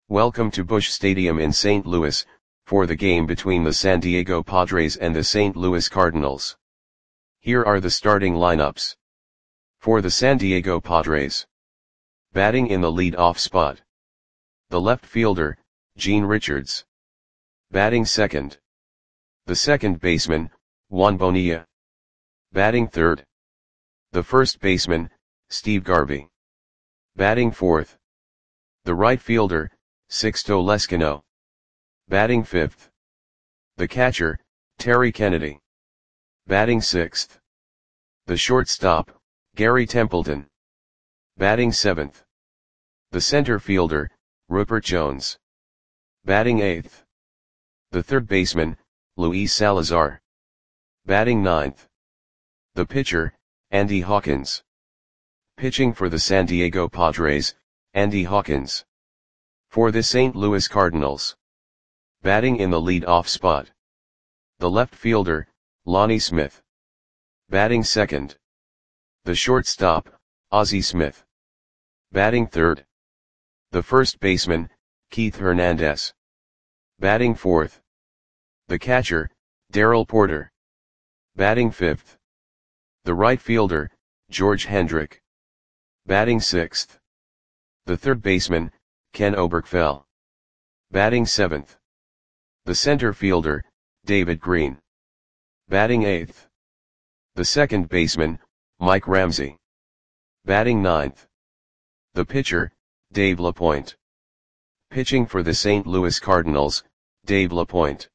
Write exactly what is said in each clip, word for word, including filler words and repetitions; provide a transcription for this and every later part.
Welcome to Busch Stadium in Saint Louis, for the game between the San Diego Padres and the Saint Louis Cardinals. Here are the starting lineups. For the San Diego Padres. Batting in the lead-off spot. The left fielder, Gene Richards. Batting second. The second baseman, Juan Bonilla. Batting third. The first baseman, Steve Garvey. Batting fourth. The right fielder, Sixto Lezcano. Batting fifth. The catcher, Terry Kennedy. Batting sixth. The shortstop, Gary Templeton. Batting seventh. The center fielder, Rupert Jones. Batting eighth. The third baseman, Luis Salazar. Batting ninth. The pitcher, Andy Hawkins. Pitching for the San Diego Padres, Andy Hawkins. For the Saint Louis Cardinals. Batting in the lead-off spot. The left fielder, Lonnie Smith. Batting second. The shortstop, Ozzie Smith. Batting third. The first baseman, Keith Hernandez. Batting fourth. The catcher, Darrell Porter. Batting fifth. The right fielder, George Hendrick. Batting sixth. The third baseman, Ken Oberkfell. Batting seventh. The center fielder, David Green. Batting eighth. The second baseman, Mike Ramsey. Batting ninth. The pitcher, Dave LaPointe. Pitching for the Saint Louis Cardinals, Dave LaPointe.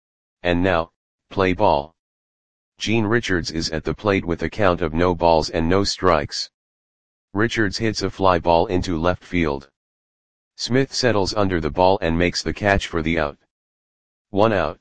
And now, play ball. Gene Richards is at the plate with a count of no balls and no strikes. Richards hits a fly ball into left field. Smith settles under the ball and makes the catch for the out. One out.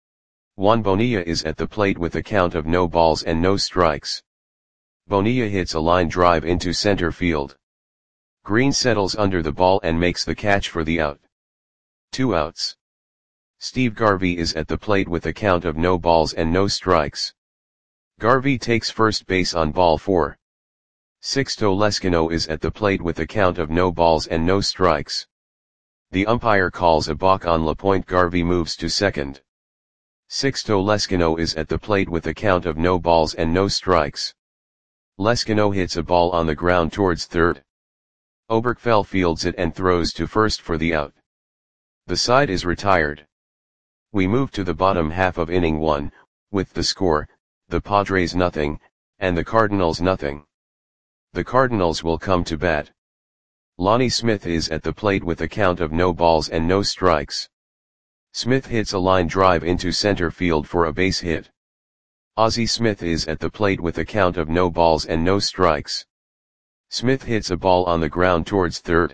Juan Bonilla is at the plate with a count of no balls and no strikes. Bonilla hits a line drive into center field. Green settles under the ball and makes the catch for the out. Two outs. Steve Garvey is at the plate with a count of no balls and no strikes. Garvey takes first base on ball four. Sixto Lezcano is at the plate with a count of no balls and no strikes. The umpire calls a balk on LaPointe. Garvey moves to second. Sixto Lezcano is at the plate with a count of no balls and no strikes. Lezcano hits a ball on the ground towards third. Oberkfell fields it and throws to first for the out. The side is retired. We move to the bottom half of inning one, with the score, the Padres nothing, and the Cardinals nothing. The Cardinals will come to bat. Lonnie Smith is at the plate with a count of no balls and no strikes. Smith hits a line drive into center field for a base hit. Ozzie Smith is at the plate with a count of no balls and no strikes. Smith hits a ball on the ground towards third.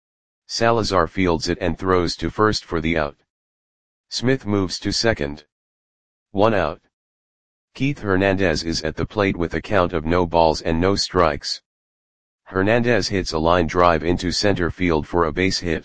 Salazar fields it and throws to first for the out. Smith moves to second. One out. Keith Hernandez is at the plate with a count of no balls and no strikes. Hernandez hits a line drive into center field for a base hit.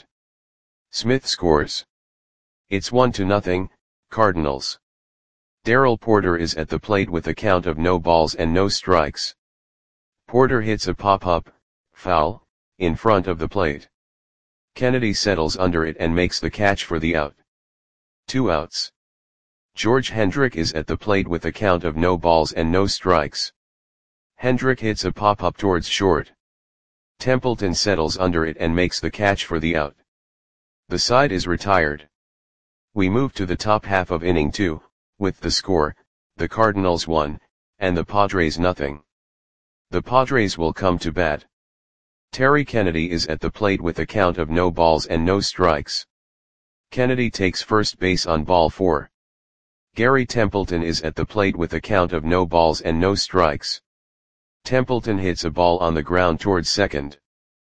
Smith scores. It's one to nothing, Cardinals. Darrell Porter is at the plate with a count of no balls and no strikes. Porter hits a pop-up, foul, in front of the plate. Kennedy settles under it and makes the catch for the out. Two outs. George Hendrick is at the plate with a count of no balls and no strikes. Hendrick hits a pop-up towards short. Templeton settles under it and makes the catch for the out. The side is retired. We move to the top half of inning two, with the score, the Cardinals one, and the Padres nothing. The Padres will come to bat. Terry Kennedy is at the plate with a count of no balls and no strikes. Kennedy takes first base on ball four. Gary Templeton is at the plate with a count of no balls and no strikes. Templeton hits a ball on the ground towards second.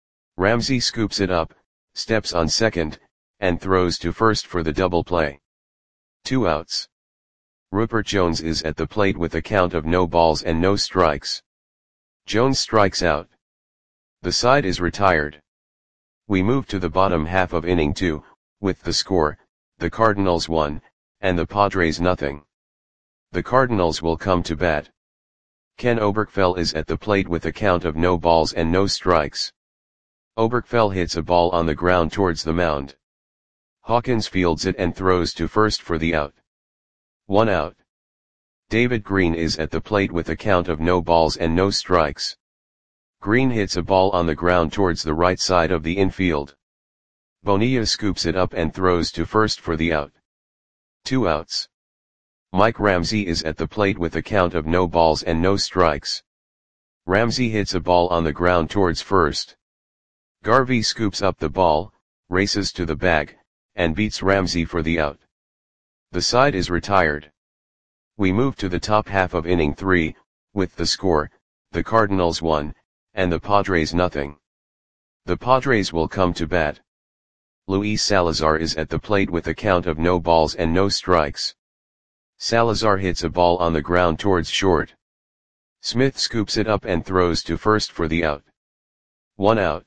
Ramsey scoops it up, steps on second, and throws to first for the double play. Two outs. Rupert Jones is at the plate with a count of no balls and no strikes. Jones strikes out. The side is retired. We move to the bottom half of inning two, with the score, the Cardinals one, and the Padres nothing. The Cardinals will come to bat. Ken Oberkfell is at the plate with a count of no balls and no strikes. Oberkfell hits a ball on the ground towards the mound. Hawkins fields it and throws to first for the out. One out. David Green is at the plate with a count of no balls and no strikes. Green hits a ball on the ground towards the right side of the infield. Bonilla scoops it up and throws to first for the out. Two outs. Mike Ramsey is at the plate with a count of no balls and no strikes. Ramsey hits a ball on the ground towards first. Garvey scoops up the ball, races to the bag, and beats Ramsey for the out. The side is retired. We move to the top half of inning three, with the score, the Cardinals one, and the Padres nothing. The Padres will come to bat. Luis Salazar is at the plate with a count of no balls and no strikes. Salazar hits a ball on the ground towards short. Smith scoops it up and throws to first for the out. One out.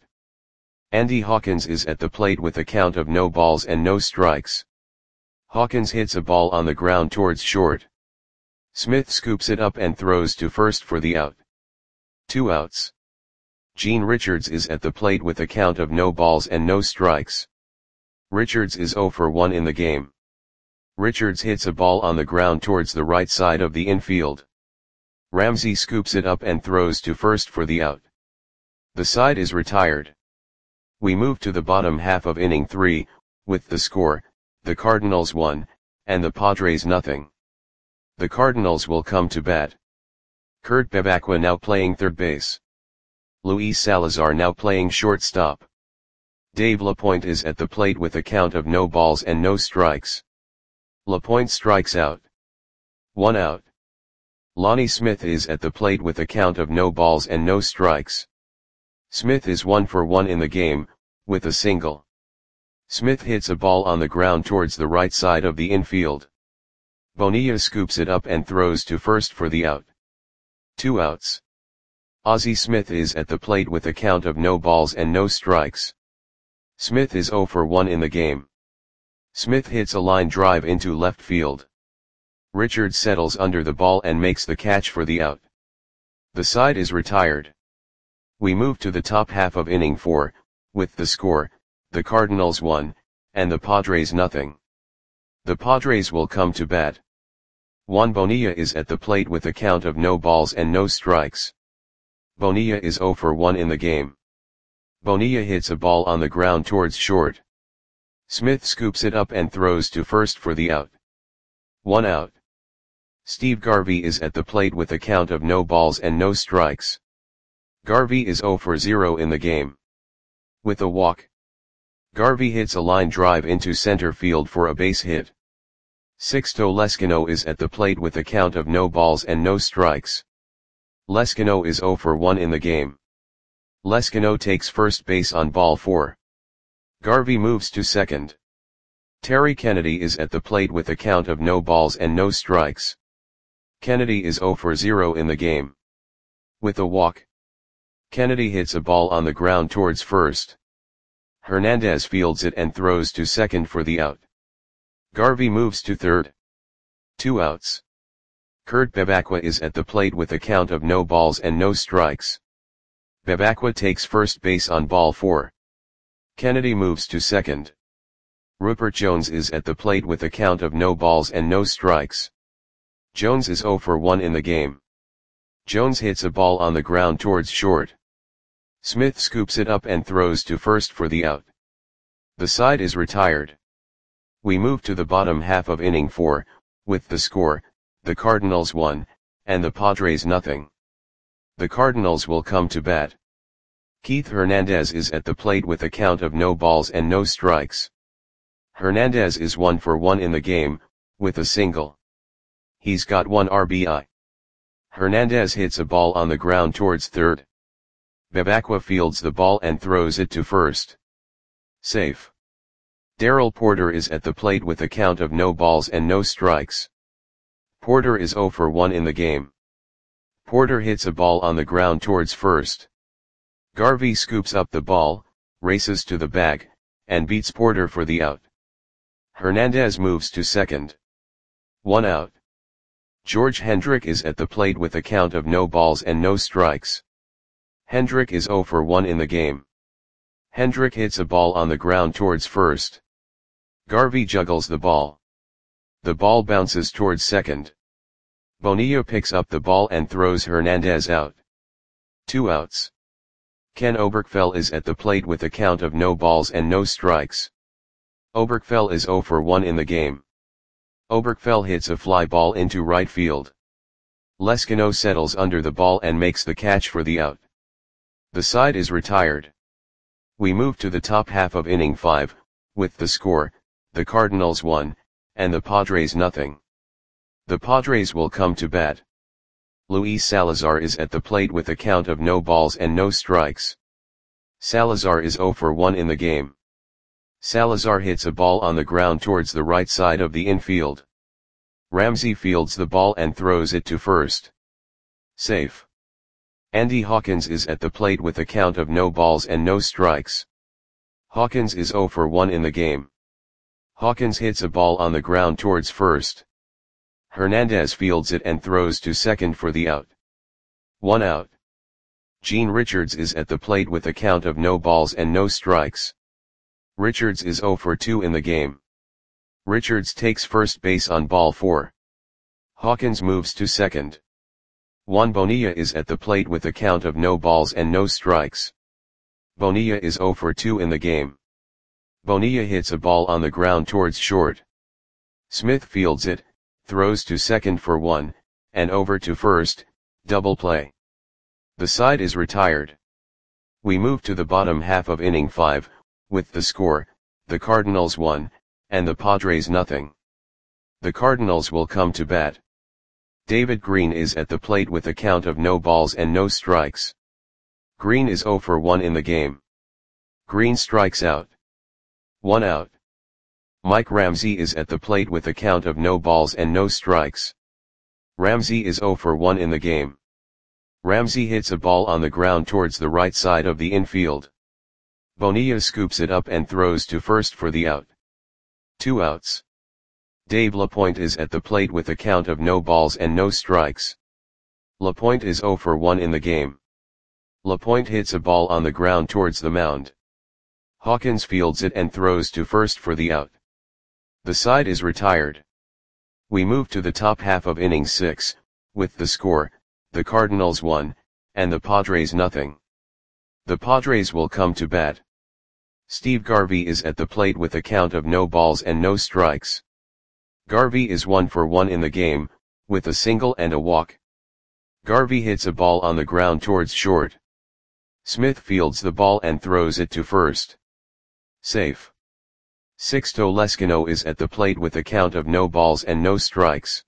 Andy Hawkins is at the plate with a count of no balls and no strikes. Hawkins hits a ball on the ground towards short. Smith scoops it up and throws to first for the out. Two outs. Gene Richards is at the plate with a count of no balls and no strikes. Richards is oh for one in the game. Richards hits a ball on the ground towards the right side of the infield. Ramsey scoops it up and throws to first for the out. The side is retired. We move to the bottom half of inning three, with the score, the Cardinals one, and the Padres nothing. The Cardinals will come to bat. Kurt Bevacqua now playing third base. Luis Salazar now playing shortstop. Dave LaPointe is at the plate with a count of no balls and no strikes. LaPointe strikes out. One out. Lonnie Smith is at the plate with a count of no balls and no strikes. Smith is one for one in the game, with a single. Smith hits a ball on the ground towards the right side of the infield. Bonilla scoops it up and throws to first for the out. Two outs. Ozzie Smith is at the plate with a count of no balls and no strikes. Smith is oh for one in the game. Smith hits a line drive into left field. Richards settles under the ball and makes the catch for the out. The side is retired. We move to the top half of inning four, with the score, the Cardinals one, and the Padres nothing. The Padres will come to bat. Juan Bonilla is at the plate with a count of no balls and no strikes. Bonilla is oh for one in the game. Bonilla hits a ball on the ground towards short. Smith scoops it up and throws to first for the out. One out. Steve Garvey is at the plate with a count of no balls and no strikes. Garvey is oh for zero in the game. With a walk. Garvey hits a line drive into center field for a base hit. Sixto Leskino is at the plate with a count of no balls and no strikes. Leskino is oh for one in the game. Leskino takes first base on ball four. Garvey moves to second. Terry Kennedy is at the plate with a count of no balls and no strikes. Kennedy is oh for zero in the game. With a walk. Kennedy hits a ball on the ground towards first. Hernandez fields it and throws to second for the out. Garvey moves to third. Two outs. Kurt Bevacqua is at the plate with a count of no balls and no strikes. Bevacqua takes first base on ball four. Kennedy moves to second. Rupert Jones is at the plate with a count of no balls and no strikes. Jones is oh for one in the game. Jones hits a ball on the ground towards short. Smith scoops it up and throws to first for the out. The side is retired. We move to the bottom half of inning four, with the score, the Cardinals one, and the Padres nothing. The Cardinals will come to bat. Keith Hernandez is at the plate with a count of no balls and no strikes. Hernandez is one for one in the game, with a single. He's got one R B I. Hernandez hits a ball on the ground towards third. Bevacqua fields the ball and throws it to first. Safe. Darrell Porter is at the plate with a count of no balls and no strikes. Porter is oh for one in the game. Porter hits a ball on the ground towards first. Garvey scoops up the ball, races to the bag, and beats Porter for the out. Hernandez moves to second. One out. George Hendrick is at the plate with a count of no balls and no strikes. Hendrick is oh for one in the game. Hendrick hits a ball on the ground towards first. Garvey juggles the ball. The ball bounces towards second. Bonilla picks up the ball and throws Hernandez out. Two outs. Ken Oberkfell is at the plate with a count of no balls and no strikes. Oberkfell is zero for one in the game. Oberkfell hits a fly ball into right field. Leskino settles under the ball and makes the catch for the out. The side is retired. We move to the top half of inning five, with the score, the Cardinals one, and the Padres nothing. The Padres will come to bat. Luis Salazar is at the plate with a count of no balls and no strikes. Salazar is zero for one in the game. Salazar hits a ball on the ground towards the right side of the infield. Ramsey fields the ball and throws it to first. Safe. Andy Hawkins is at the plate with a count of no balls and no strikes. Hawkins is zero for one in the game. Hawkins hits a ball on the ground towards first. Hernandez fields it and throws to second for the out. One out. Gene Richards is at the plate with a count of no balls and no strikes. Richards is zero for two in the game. Richards takes first base on ball four. Hawkins moves to second. Juan Bonilla is at the plate with a count of no balls and no strikes. Bonilla is zero for two in the game. Bonilla hits a ball on the ground towards short. Smith fields it, throws to second for one, and over to first, double play. The side is retired. We move to the bottom half of inning five, with the score, the Cardinals one, and the Padres nothing. The Cardinals will come to bat. David Green is at the plate with a count of no balls and no strikes. Green is zero for one in the game. Green strikes out. One out. Mike Ramsey is at the plate with a count of no balls and no strikes. Ramsey is zero for one in the game. Ramsey hits a ball on the ground towards the right side of the infield. Bonilla scoops it up and throws to first for the out. Two outs. Dave LaPointe is at the plate with a count of no balls and no strikes. LaPointe is zero for one in the game. LaPointe hits a ball on the ground towards the mound. Hawkins fields it and throws to first for the out. The side is retired. We move to the top half of inning six, with the score, the Cardinals one, and the Padres nothing. The Padres will come to bat. Steve Garvey is at the plate with a count of no balls and no strikes. Garvey is one for one in the game, with a single and a walk. Garvey hits a ball on the ground towards short. Smith fields the ball and throws it to first. Safe. Sixto Leskino is at the plate with a count of no balls and no strikes.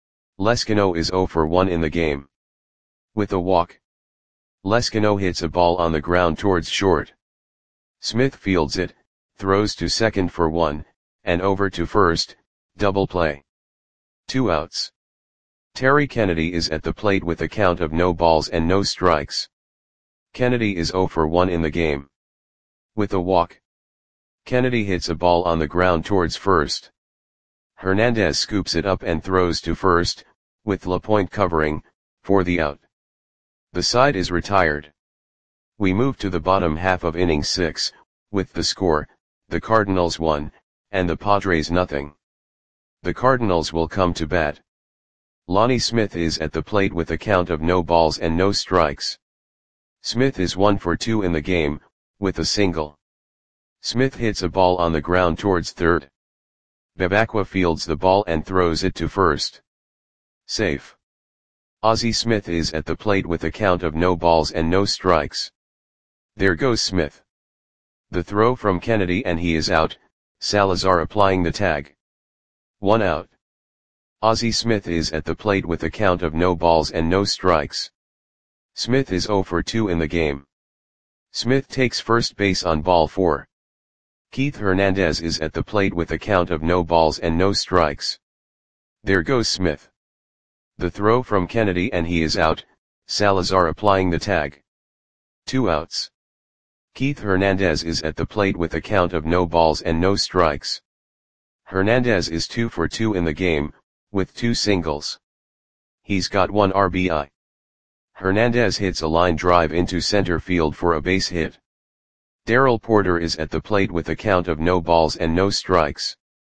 Leskino is zero for one in the game. With a walk. Leskino hits a ball on the ground towards short. Smith fields it, throws to second for one, and over to first, double play. Two outs. Terry Kennedy is at the plate with a count of no balls and no strikes. Kennedy is zero for one in the game. With a walk. Kennedy hits a ball on the ground towards first. Hernandez scoops it up and throws to first, with LaPointe covering, for the out. The side is retired. We move to the bottom half of inning six, with the score, the Cardinals one, and the Padres nothing. The Cardinals will come to bat. Lonnie Smith is at the plate with a count of no balls and no strikes. Smith is one for two in the game, with a single. Smith hits a ball on the ground towards third. Bebacqua fields the ball and throws it to first. Safe. Ozzie Smith is at the plate with a count of no balls and no strikes. There goes Smith. The throw from Kennedy and he is out, Salazar applying the tag. One out. Ozzie Smith is at the plate with a count of no balls and no strikes. Smith is zero for two in the game. Smith takes first base on ball four. Keith Hernandez is at the plate with a count of no balls and no strikes. There goes Smith. The throw from Kennedy and he is out, Salazar applying the tag. Two outs. Keith Hernandez is at the plate with a count of no balls and no strikes. Hernandez is two for two in the game, with two singles. He's got one R B I. Hernandez hits a line drive into center field for a base hit. Darrell Porter is at the plate with a count of no balls and no strikes.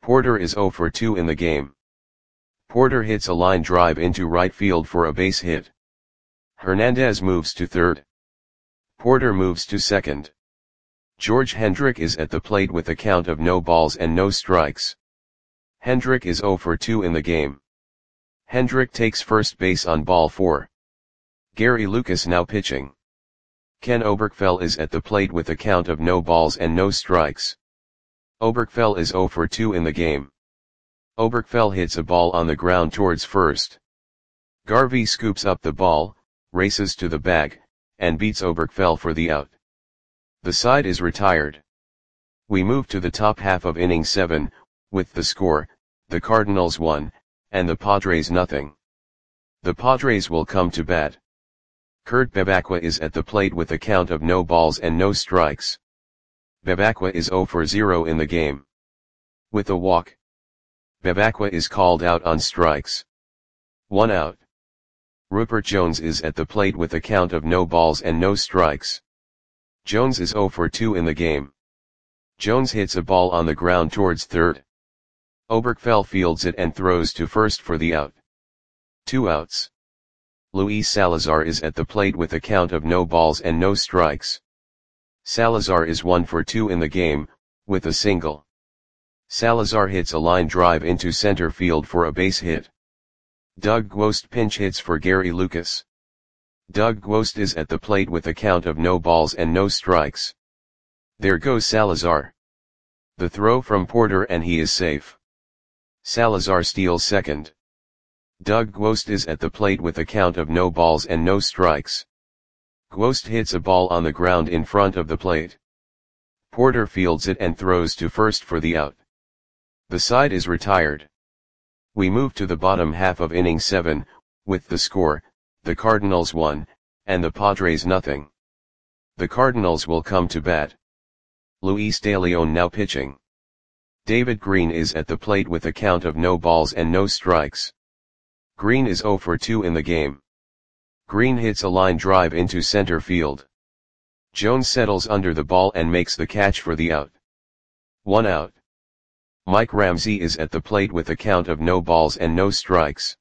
Porter is zero for two in the game. Porter hits a line drive into right field for a base hit. Hernandez moves to third. Porter moves to second. George Hendrick is at the plate with a count of no balls and no strikes. Hendrick is zero for two in the game. Hendrick takes first base on ball four. Gary Lucas now pitching. Ken Oberkfell is at the plate with a count of no balls and no strikes. Oberkfell is zero for two in the game. Oberkfell hits a ball on the ground towards first. Garvey scoops up the ball, races to the bag, and beats Oberkfell for the out. The side is retired. We move to the top half of inning seven, with the score, the Cardinals one, and the Padres nothing. The Padres will come to bat. Kurt Bevacqua is at the plate with a count of no balls and no strikes. Bevacqua is zero for zero in the game. With a walk, Bevacqua is called out on strikes. One out. Rupert Jones is at the plate with a count of no balls and no strikes. Jones is zero for two in the game. Jones hits a ball on the ground towards third. Oberkfell fields it and throws to first for the out. Two outs. Luis Salazar is at the plate with a count of no balls and no strikes. Salazar is one for two in the game, with a single. Salazar hits a line drive into center field for a base hit. Doug Gwost pinch hits for Gary Lucas. Doug Gwost is at the plate with a count of no balls and no strikes. There goes Salazar. The throw from Porter and he is safe. Salazar steals second. Doug Gwost is at the plate with a count of no balls and no strikes. Gwost hits a ball on the ground in front of the plate. Porter fields it and throws to first for the out. The side is retired. We move to the bottom half of inning seven, with the score, the Cardinals one, and the Padres nothing. The Cardinals will come to bat. Luis De Leon now pitching. David Green is at the plate with a count of no balls and no strikes. Green is zero for two in the game. Green hits a line drive into center field. Jones settles under the ball and makes the catch for the out. One out. Mike Ramsey is at the plate with a count of no balls and no strikes.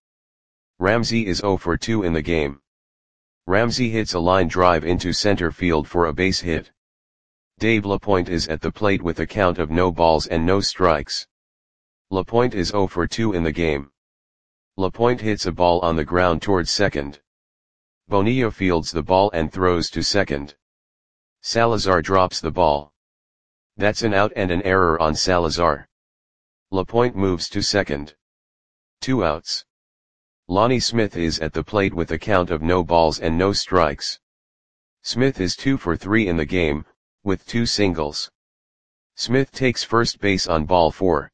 Ramsey is zero for two in the game. Ramsey hits a line drive into center field for a base hit. Dave LaPointe is at the plate with a count of no balls and no strikes. LaPointe is zero for two in the game. LaPointe hits a ball on the ground towards second. Bonilla fields the ball and throws to second. Salazar drops the ball. That's an out and an error on Salazar. LaPointe moves to second. Two outs. Lonnie Smith is at the plate with a count of no balls and no strikes. Smith is two for three in the game, with two singles. Smith takes first base on ball four.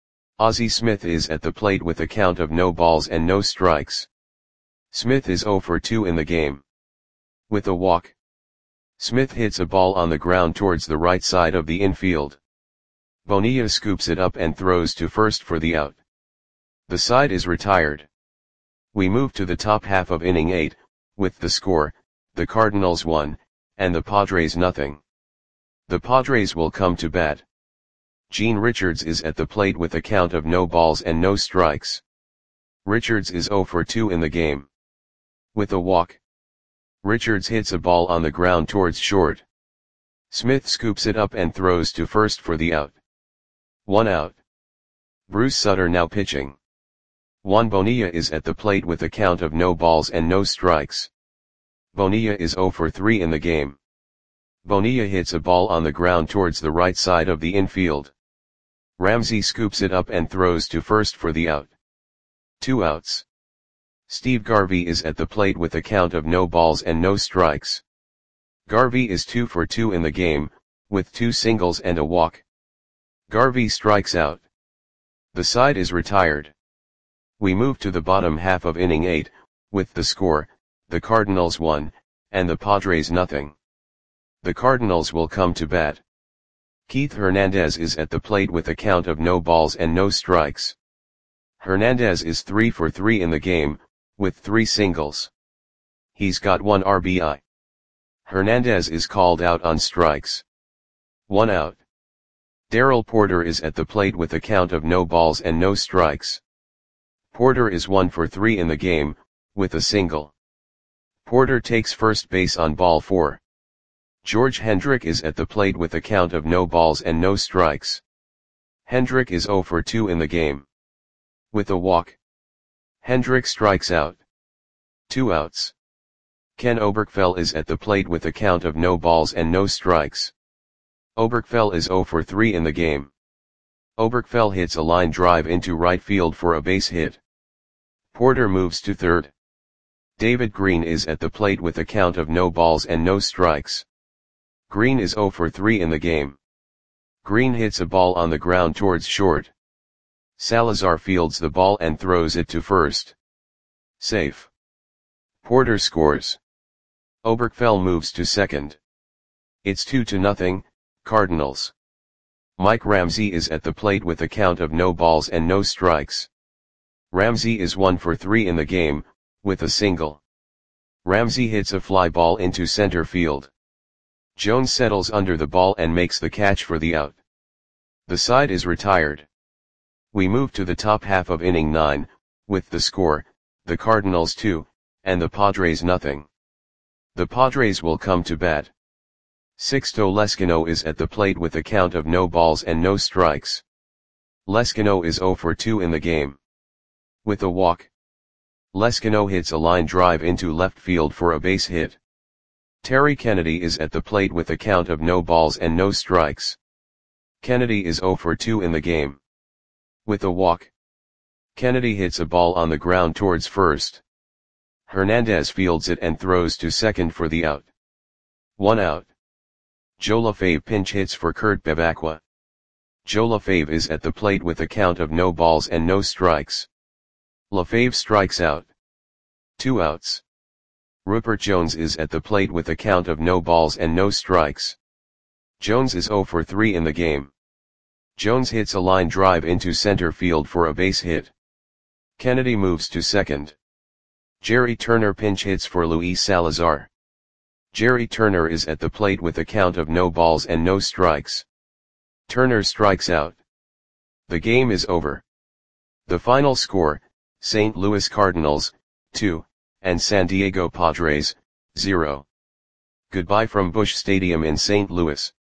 Ozzie Smith is at the plate with a count of no balls and no strikes. Smith is zero for two in the game. With a walk, Smith hits a ball on the ground towards the right side of the infield. Bonilla scoops it up and throws to first for the out. The side is retired. We move to the top half of inning eight, with the score, the Cardinals one, and the Padres nothing. The Padres will come to bat. Gene Richards is at the plate with a count of no balls and no strikes. Richards is zero for two in the game. With a walk, Richards hits a ball on the ground towards short. Smith scoops it up and throws to first for the out. One out. Bruce Sutter now pitching. Juan Bonilla is at the plate with a count of no balls and no strikes. Bonilla is zero for three in the game. Bonilla hits a ball on the ground towards the right side of the infield. Ramsey scoops it up and throws to first for the out. Two outs. Steve Garvey is at the plate with a count of no balls and no strikes. Garvey is two for two in the game, with two singles and a walk. Garvey strikes out. The side is retired. We move to the bottom half of inning eight, with the score, the Cardinals one, and the Padres nothing. The Cardinals will come to bat. Keith Hernandez is at the plate with a count of no balls and no strikes. Hernandez is three for three in the game, with three singles. He's got one R B I. Hernandez is called out on strikes. One out. Darrell Porter is at the plate with a count of no balls and no strikes. Porter is one for three in the game, with a single. Porter takes first base on ball four. George Hendrick is at the plate with a count of no balls and no strikes. Hendrick is zero for two in the game. With a walk. Hendrick strikes out. Two outs. Ken Oberkfell is at the plate with a count of no balls and no strikes. Oberkfell is zero for three in the game. Oberkfell hits a line drive into right field for a base hit. Porter moves to third. David Green is at the plate with a count of no balls and no strikes. Green is zero for three in the game. Green hits a ball on the ground towards short. Salazar fields the ball and throws it to first. Safe. Porter scores. Oberkfell moves to second. It's two to nothing, Cardinals. Mike Ramsey is at the plate with a count of no balls and no strikes. Ramsey is one for three in the game, with a single. Ramsey hits a fly ball into center field. Jones settles under the ball and makes the catch for the out. The side is retired. We move to the top half of inning nine, with the score, the Cardinals two, and the Padres nothing. The Padres will come to bat. Sixto Leskino is at the plate with a count of no balls and no strikes. Leskino is zero for two in the game. With a walk. Leskino hits a line drive into left field for a base hit. Terry Kennedy is at the plate with a count of no balls and no strikes. Kennedy is zero for two in the game. With a walk. Kennedy hits a ball on the ground towards first. Hernandez fields it and throws to second for the out. One out. Joe LaFave pinch hits for Kurt Bevacqua. Joe LaFave is at the plate with a count of no balls and no strikes. LaFave strikes out. Two outs. Rupert Jones is at the plate with a count of no balls and no strikes. Jones is zero for three in the game. Jones hits a line drive into center field for a base hit. Kennedy moves to second. Jerry Turner pinch hits for Luis Salazar. Jerry Turner is at the plate with a count of no balls and no strikes. Turner strikes out. The game is over. The final score, Saint Louis Cardinals, two, and San Diego Padres, zero. Goodbye from Busch Stadium in Saint Louis.